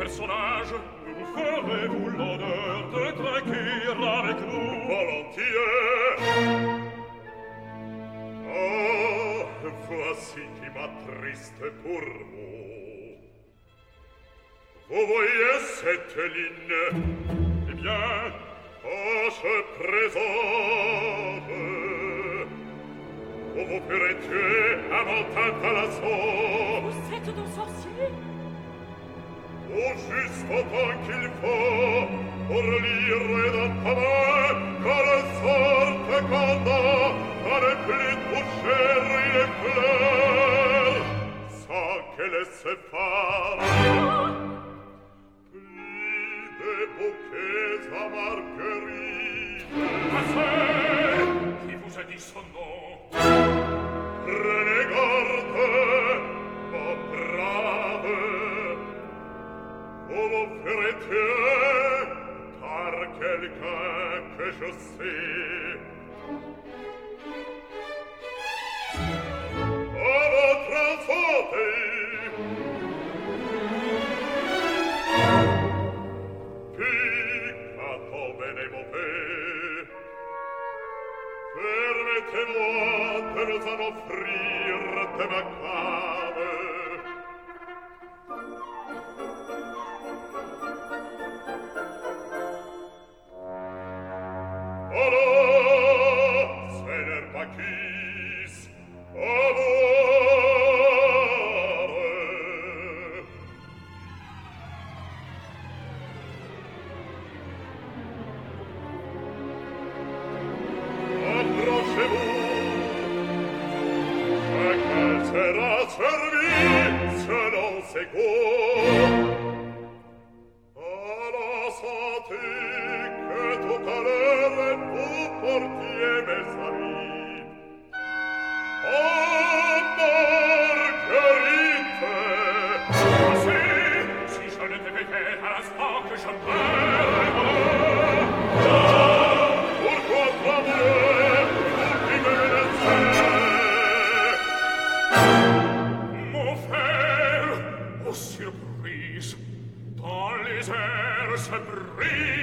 personnage, nous ferez-vous l'honneur de trinquer avec nous? Volontiers. Oh, voici qui m'attriste pour vous. Vous voyez cette ligne? Eh bien, quand je présente, vous vous ferez tuer à mon teint à l'assaut. Vous êtes donc sorcier? Au juste autant qu'il faut pour lire dans ta main quelle sorte condamne à ne plus toucher les fleurs sans qu'elles se parlent. Plis des bouquets à marguerite. Passez! Qui vous a dit son nom? Prenez garde, mon brave. Vous vous ferez tuer par quelqu'un que je sais. À votre santé! Piccato bene mauvais, permettez-moi de nous en offrir de ma cave. Alors, Seigneur Bacchus, à boire. Approchez-vous, chacun sera servi selon ses goûts. À la santé que tout à l'heure vous portiez, mes amis. Oh, Marguerite! Si je ne devais faire à l'instant que je meurs, pourquoi trembler, vous qui me menacez? Mon frère, aux surprises, dans les airs se brise.